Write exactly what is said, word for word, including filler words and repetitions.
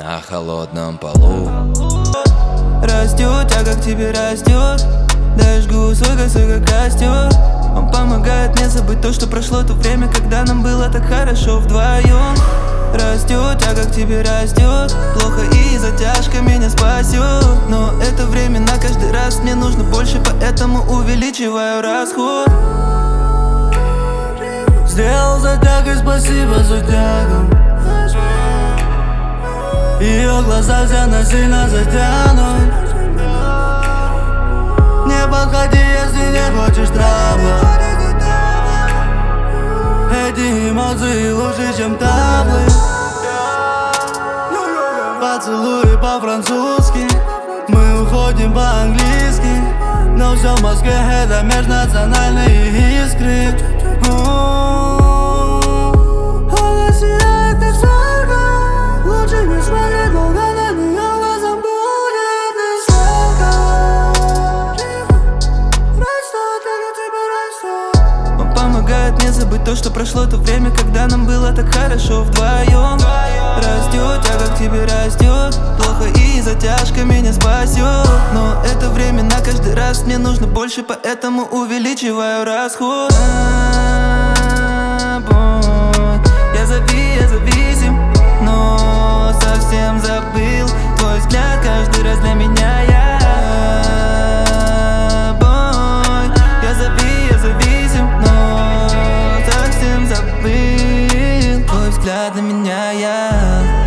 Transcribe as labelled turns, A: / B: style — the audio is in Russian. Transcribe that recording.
A: на холодном полу.
B: Растет, а как тебе растет? Да жгу свой косой как костер. Он помогает мне забыть то, что прошло то время, когда нам было так хорошо вдвоем. Растет, а как тебе растет? Плохо и затяжка меня спасет. Но это временно, каждый раз мне нужно больше, поэтому увеличиваю расход.
C: Сделал затягой, спасибо за тягу. Ее глаза все насильно затянут. Не подходи, если не хочешь травмы. Эти эмоции лучше, чем таблы. Поцелуи по-французски, мы уходим по-английски. Но все в Москве это межнациональные искры. Она сияет как солнце. Лучше не смотреть долго на нее, глазом будет и сладко. Растет, как тебе растет.
B: Он помогает мне забыть то, что прошло то время, когда нам было так хорошо вдвоем. Растет, а как тебе растет? Плохо и затяжка меня спасет. Но это временно, каждый раз мне нужно больше, поэтому увеличиваю расход. Я зави, я зависим, но совсем забыл твой взгляд каждый раз для меня. Я бой. Я зави, я зависим, но совсем забыл твой взгляд для меня. Я